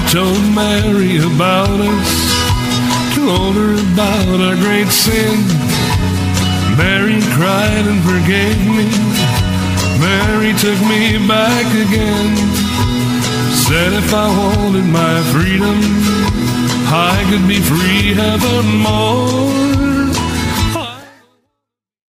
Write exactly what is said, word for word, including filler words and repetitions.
told Mary about us, told her about our great sin. Mary cried and forgave me. Mary took me back again. Said if I wanted my freedom, I could be free evermore.